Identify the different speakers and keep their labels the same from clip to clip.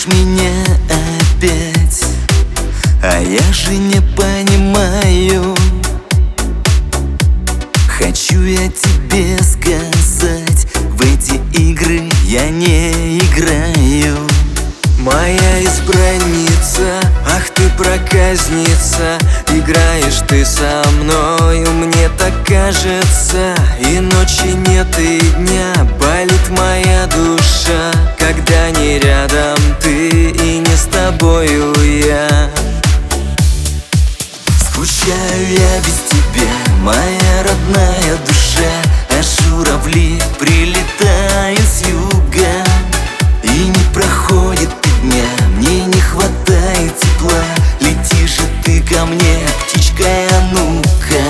Speaker 1: меня опять, а я же не понимаю. Хочу я тебе сказать, в эти игры я не играю.
Speaker 2: Моя избранница, ах ты проказница, играешь ты со мною, мне так кажется. И ночи нет, и дня, болит моя душа, когда не рядом ты и не с тобою я.
Speaker 1: Скучаю я без тебя, моя родная душа, а журавли прилетают с юга. И не проходит и дня, мне не хватает тепла. Лети же ты ко мне, птичка, а ну-ка.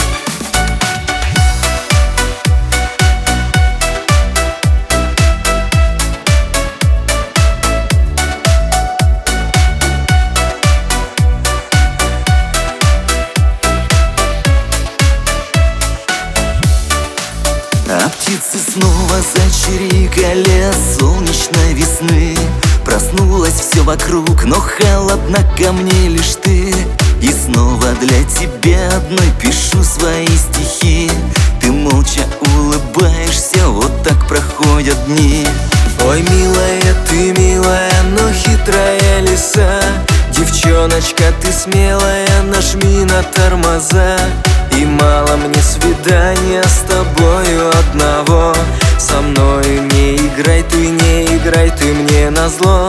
Speaker 1: А птицы снова зачирикали от солнечной весны. Проснулось все вокруг, но холодна ко мне лишь ты. И снова для тебя одной пишу свои стихи. Ты молча улыбаешься, вот так проходят дни.
Speaker 2: Ой, милая, ты милая, но хитрая лиса. Девчоночка, ты смелая, нажми на тормоза. И мало мне свидания с тобою одного. Со мною не играй ты мне назло.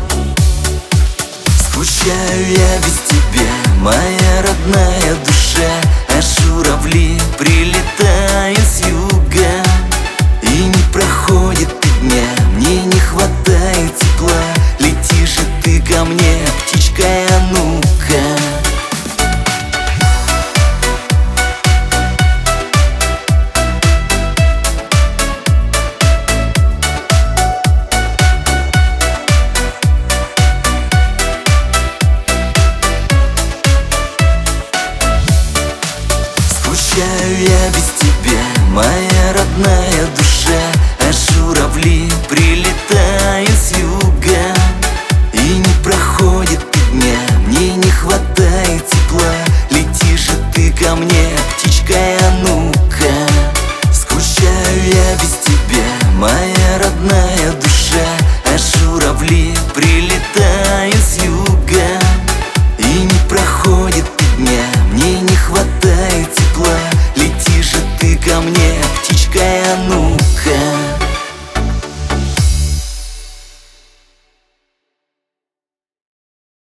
Speaker 1: Скучаю я без тебя, моя родная душа, а журавли прилетают с юга. И не проходит и дня, мне не хватает тепла. Лети же ты ко мне, птичка, а ну-ка. Скучаю я без тебя, моя